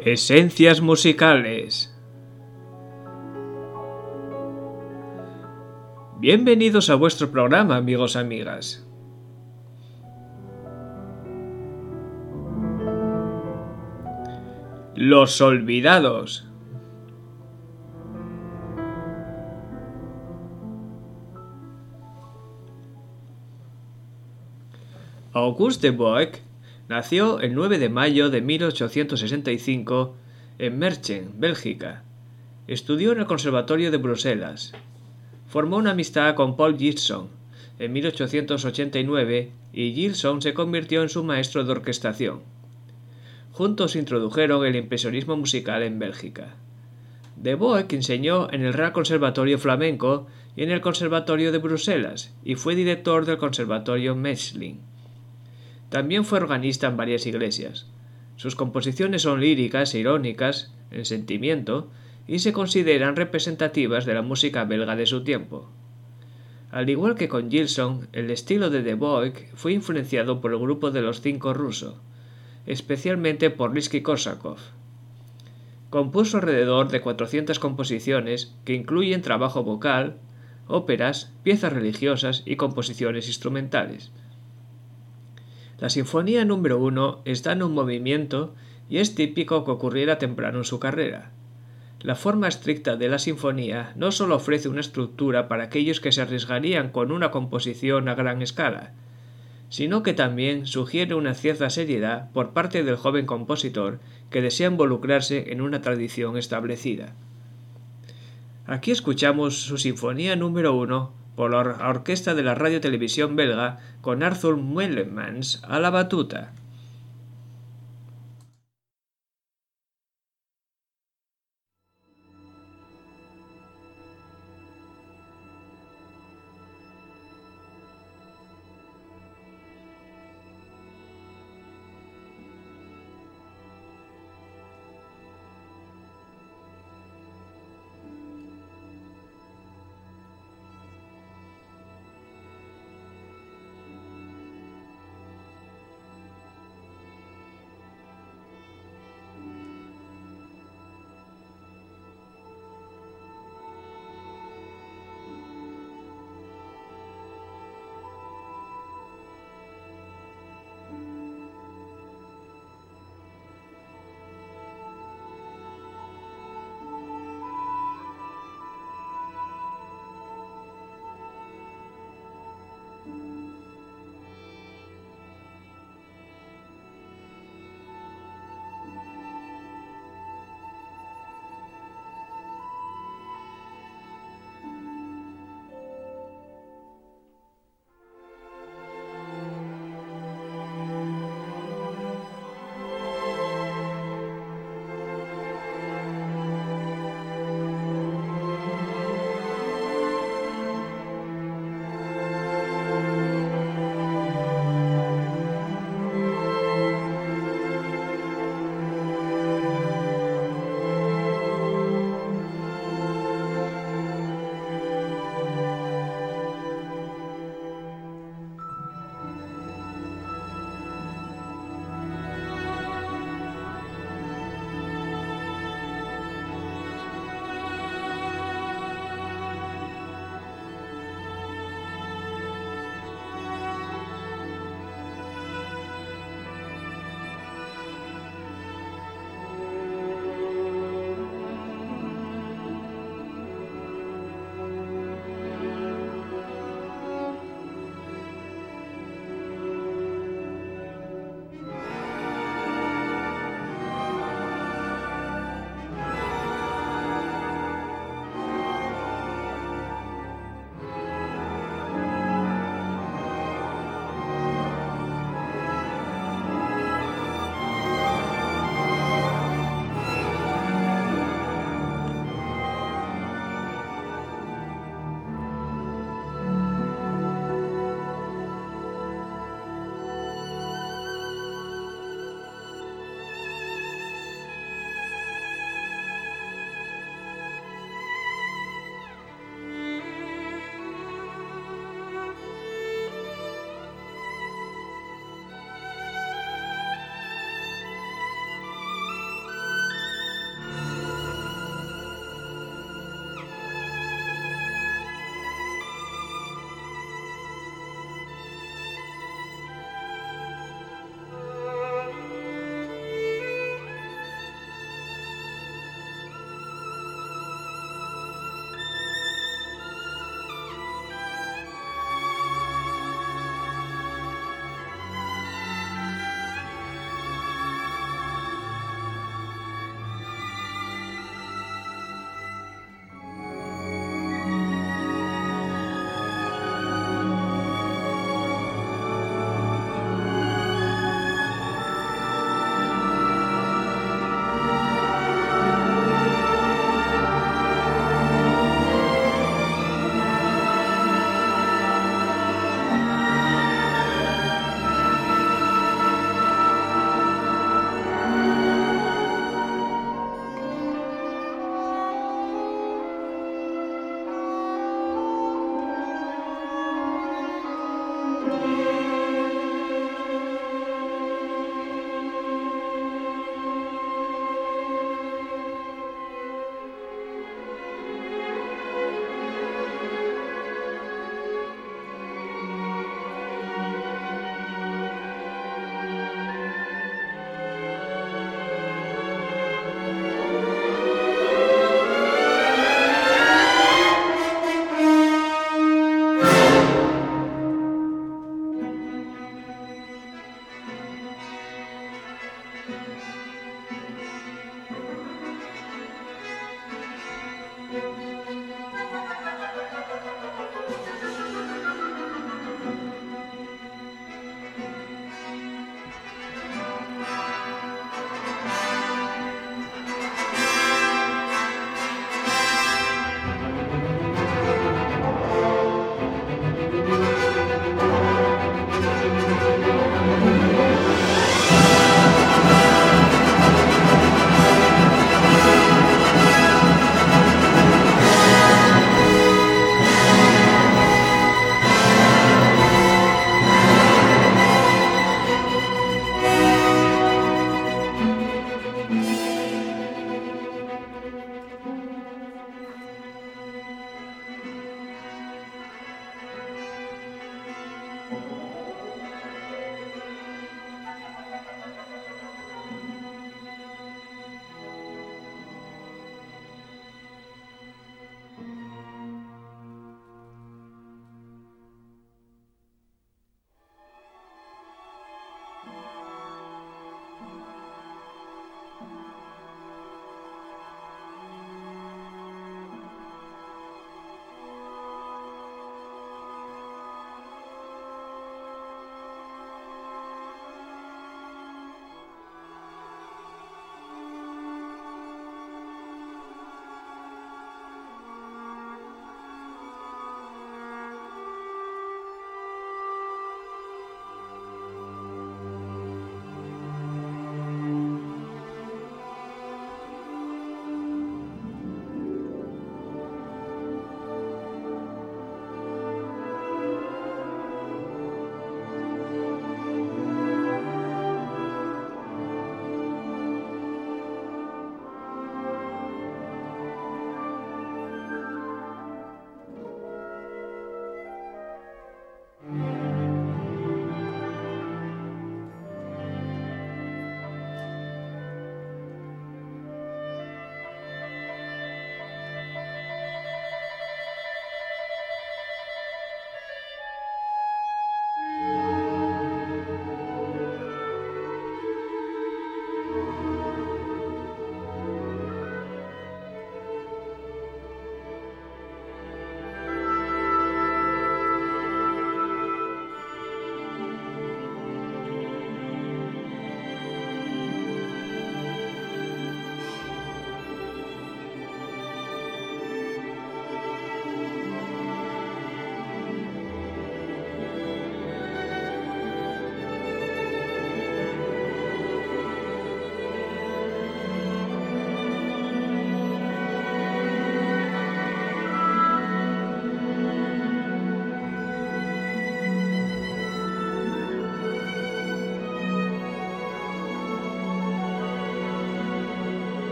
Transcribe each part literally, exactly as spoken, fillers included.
Esencias musicales. Bienvenidos a vuestro programa, amigos y amigas. Los olvidados. Auguste Boeck nació el nueve de mayo de mil ochocientos sesenta y cinco en Merchen, Bélgica. Estudió en el Conservatorio de Bruselas. Formó una amistad con Paul Gilson en mil ochocientos ochenta y nueve y Gilson se convirtió en su maestro de orquestación. Juntos introdujeron el impresionismo musical en Bélgica. De Boeck enseñó en el Real Conservatorio Flamenco y en el Conservatorio de Bruselas y fue director del Conservatorio Mechelen. También fue organista en varias iglesias. Sus composiciones son líricas e irónicas, en sentimiento, y se consideran representativas de la música belga de su tiempo. Al igual que con Gilson, el estilo de De Boeck fue influenciado por el grupo de los Cinco ruso, especialmente por Rimsky-Korsakov. Compuso alrededor de cuatrocientas composiciones que incluyen trabajo vocal, óperas, piezas religiosas y composiciones instrumentales. La Sinfonía número uno está en un movimiento y es típico que ocurriera temprano en su carrera. La forma estricta de la sinfonía no solo ofrece una estructura para aquellos que se arriesgarían con una composición a gran escala, sino que también sugiere una cierta seriedad por parte del joven compositor que desea involucrarse en una tradición establecida. Aquí escuchamos su Sinfonía número uno por la orquesta de la radio-televisión belga con Arthur Muelemans a la batuta.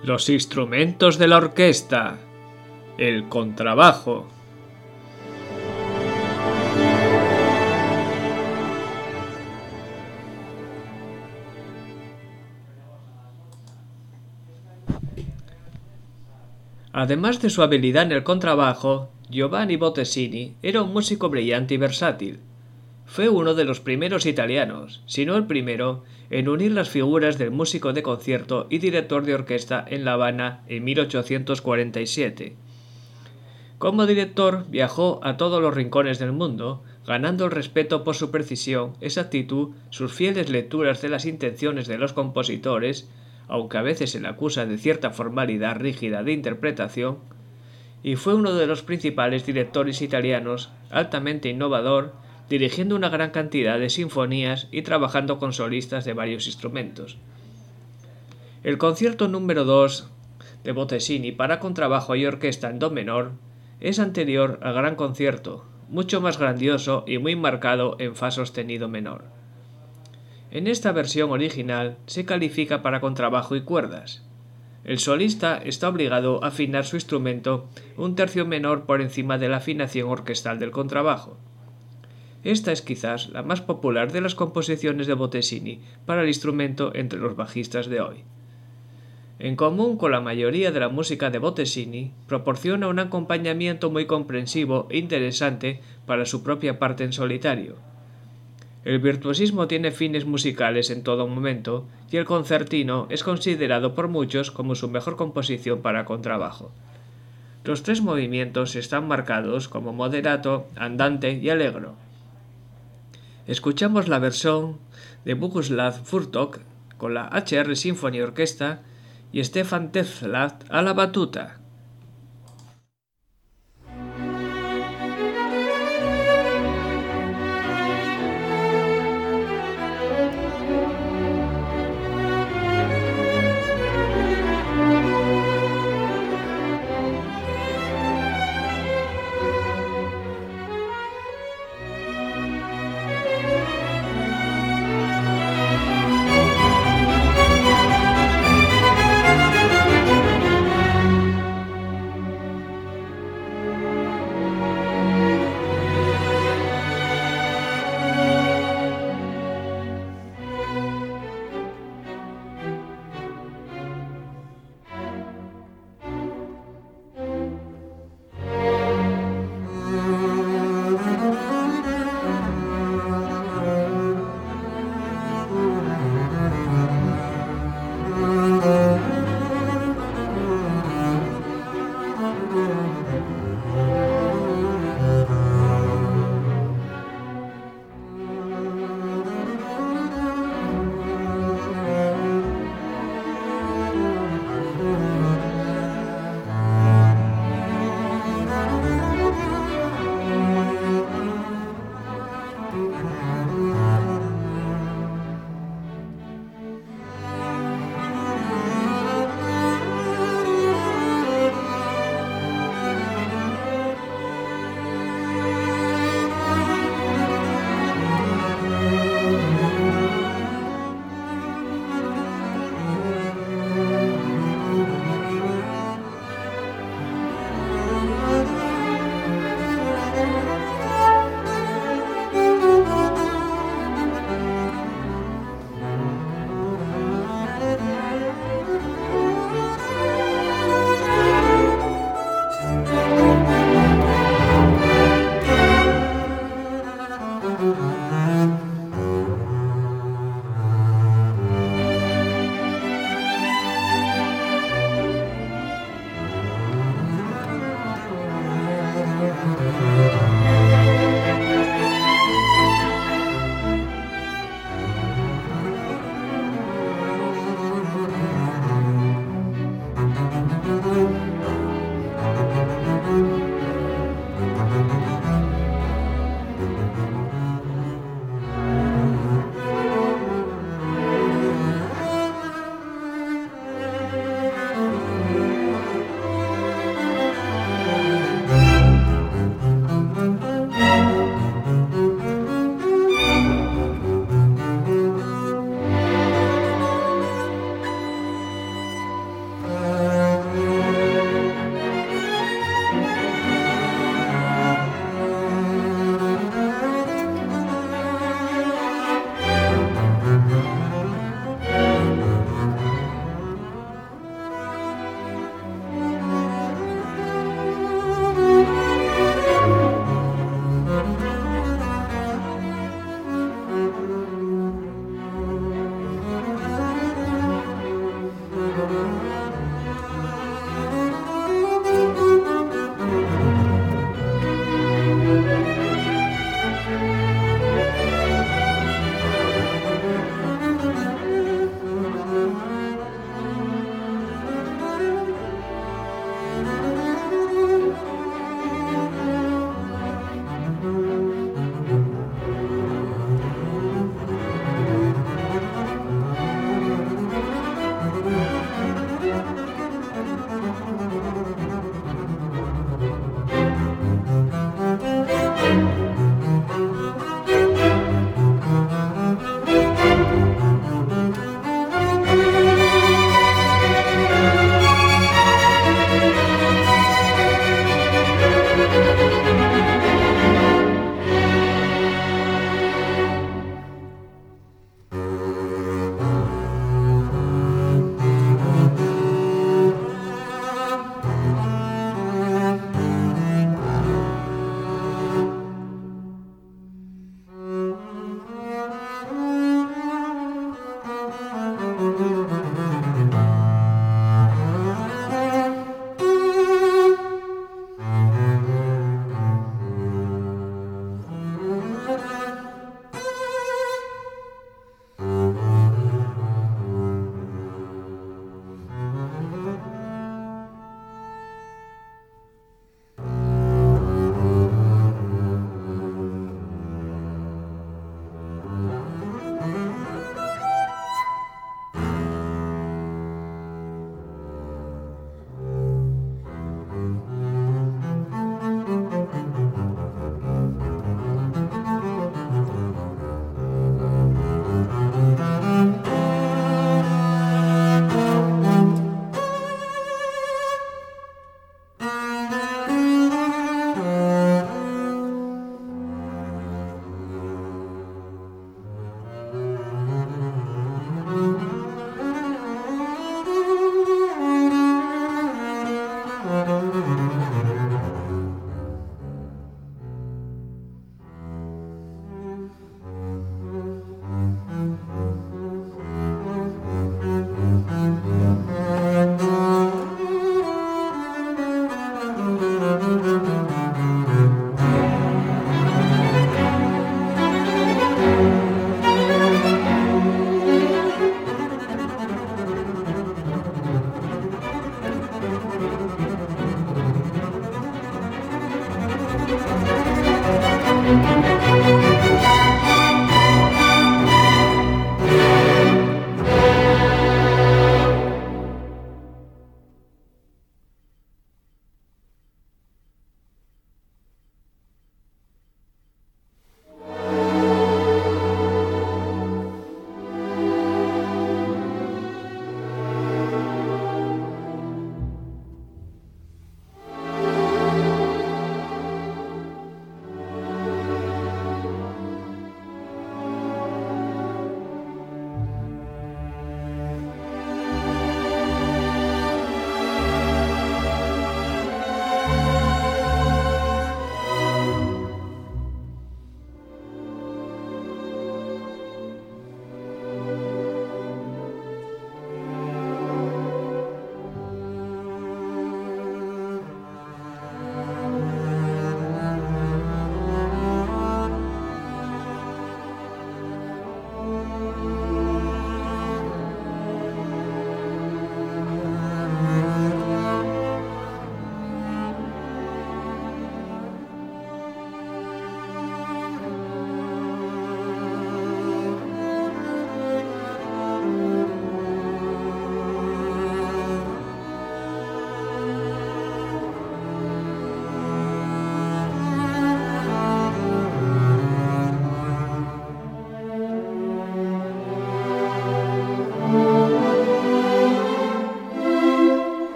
Los instrumentos de la orquesta. El contrabajo. Además de su habilidad en el contrabajo, Giovanni Bottesini era un músico brillante y versátil. Fue uno de los primeros italianos, si no el primero, en unir las figuras del músico de concierto y director de orquesta en La Habana en mil ochocientos cuarenta y siete. Como director viajó a todos los rincones del mundo, ganando el respeto por su precisión, exactitud, sus fieles lecturas de las intenciones de los compositores, aunque a veces se le acusa de cierta formalidad rígida de interpretación, y fue uno de los principales directores italianos, altamente innovador, dirigiendo una gran cantidad de sinfonías y trabajando con solistas de varios instrumentos. El concierto número dos de Bottesini para contrabajo y orquesta en do menor es anterior al gran concierto, mucho más grandioso y muy marcado en fa sostenido menor. En esta versión original se califica para contrabajo y cuerdas. El solista está obligado a afinar su instrumento un tercio menor por encima de la afinación orquestal del contrabajo. Esta es quizás la más popular de las composiciones de Bottesini para el instrumento entre los bajistas de hoy. En común con la mayoría de la música de Bottesini, proporciona un acompañamiento muy comprensivo e interesante para su propia parte en solitario. El virtuosismo tiene fines musicales en todo momento y el concertino es considerado por muchos como su mejor composición para contrabajo. Los tres movimientos están marcados como moderato, andante y allegro. Escuchamos la versión de Boguslav Furtok con la H R Symphony Orchestra y Stefan Tetzlaff a la batuta.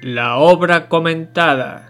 La obra comentada.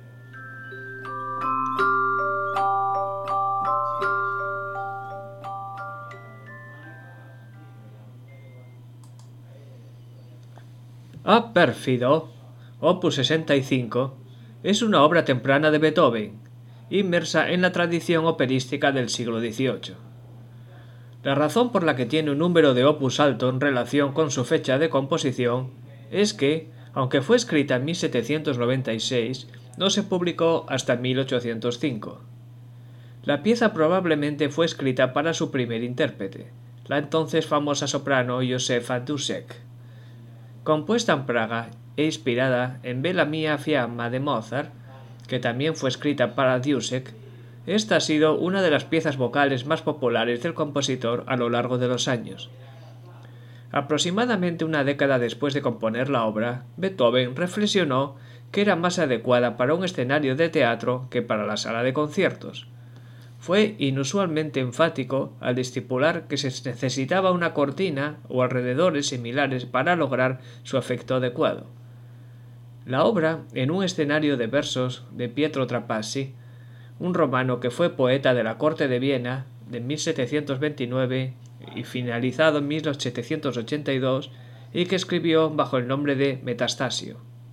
A Pérfido, opus sesenta y cinco, es una obra temprana de Beethoven, inmersa en la tradición operística del siglo dieciocho. La razón por la que tiene un número de opus alto en relación con su fecha de composición es que, aunque fue escrita en mil setecientos noventa y seis, no se publicó hasta mil ochocientos cinco. La pieza probablemente fue escrita para su primer intérprete, la entonces famosa soprano Józefa Dušek. Compuesta en Praga e inspirada en Bella mia fiamma de Mozart, que también fue escrita para Dušek, esta ha sido una de las piezas vocales más populares del compositor a lo largo de los años. Aproximadamente una década después de componer la obra, Beethoven reflexionó que era más adecuada para un escenario de teatro que para la sala de conciertos. Fue inusualmente enfático al estipular que se necesitaba una cortina o alrededores similares para lograr su efecto adecuado. La obra, en un escenario de versos de Pietro Trapassi, un romano que fue poeta de la corte de Viena de mil setecientos veintinueve y finalizado en mil setecientos ochenta y dos, y que escribió bajo el nombre de Metastasio.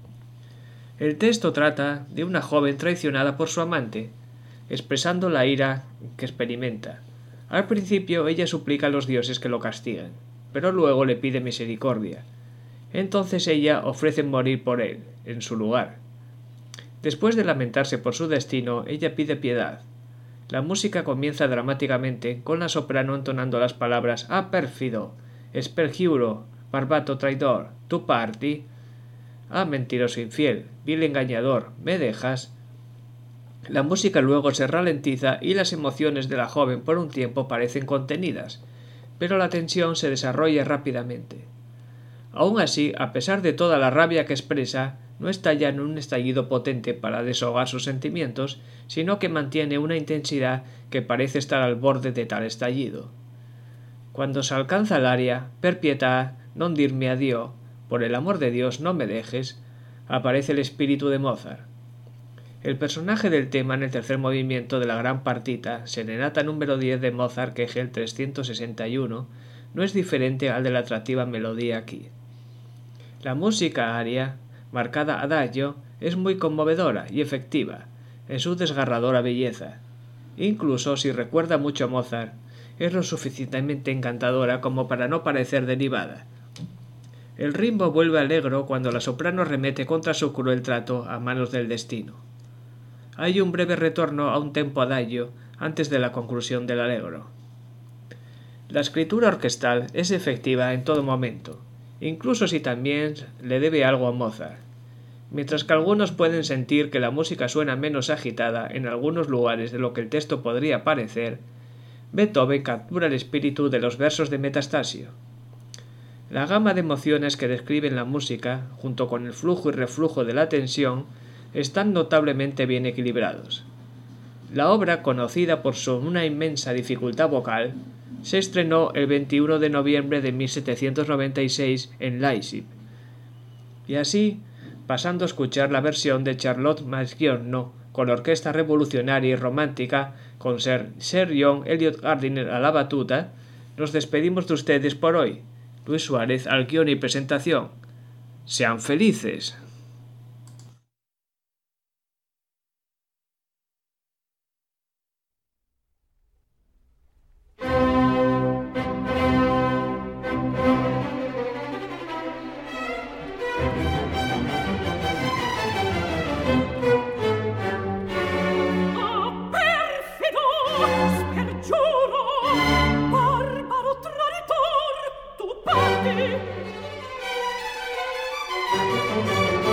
El texto trata de una joven traicionada por su amante, expresando la ira que experimenta. Al principio ella suplica a los dioses que lo castiguen, pero luego le pide misericordia. Entonces ella ofrece morir por él, en su lugar. Después de lamentarse por su destino, ella pide piedad. La música comienza dramáticamente, con la soprano entonando las palabras «Ah, pérfido», «Spergiuro», «Barbato traidor», «Tu parti», «Ah, mentiroso infiel», «Vil engañador», «Me dejas». La música luego se ralentiza y las emociones de la joven por un tiempo parecen contenidas, pero la tensión se desarrolla rápidamente. Aún así, a pesar de toda la rabia que expresa, no estalla en un estallido potente para desahogar sus sentimientos, sino que mantiene una intensidad que parece estar al borde de tal estallido. Cuando se alcanza el aria «Per pietà, non dirmi addio», «Por el amor de Dios, no me dejes», aparece el espíritu de Mozart. El personaje del tema en el tercer movimiento de la gran partita, Serenata número diez de Mozart, Kegel trescientos sesenta y uno, no es diferente al de la atractiva melodía aquí. La música aria, marcada adagio, es muy conmovedora y efectiva, en su desgarradora belleza. Incluso si recuerda mucho a Mozart, es lo suficientemente encantadora como para no parecer derivada. El ritmo vuelve alegro cuando la soprano remete contra su cruel trato a manos del destino. Hay un breve retorno a un tempo adagio antes de la conclusión del allegro. La escritura orquestal es efectiva en todo momento, incluso si también le debe algo a Mozart. Mientras que algunos pueden sentir que la música suena menos agitada en algunos lugares de lo que el texto podría parecer, Beethoven captura el espíritu de los versos de Metastasio. La gama de emociones que describen la música, junto con el flujo y reflujo de la tensión, están notablemente bien equilibrados. La obra, conocida por su una inmensa dificultad vocal, se estrenó el veintiuno de noviembre de mil setecientos noventa y seis en Leipzig. Y así, pasando a escuchar la versión de Charlotte Masgiorno con orquesta revolucionaria y romántica con Sir, Sir John Eliot Gardiner a la batuta, nos despedimos de ustedes por hoy. Luis Suárez al guión y presentación. ¡Sean felices! Thank you.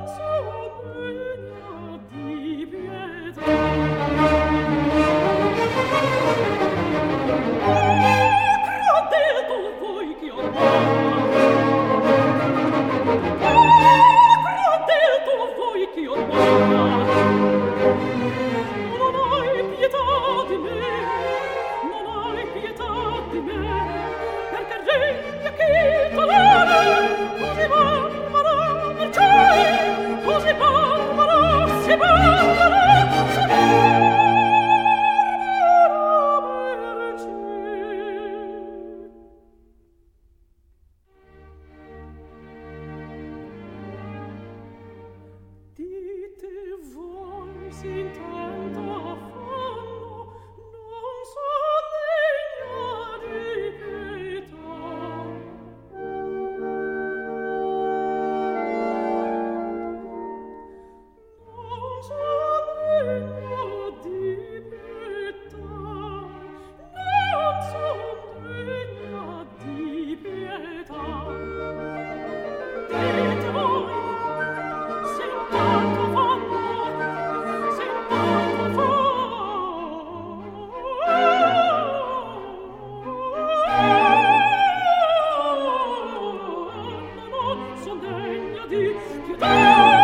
Son degna di pietà.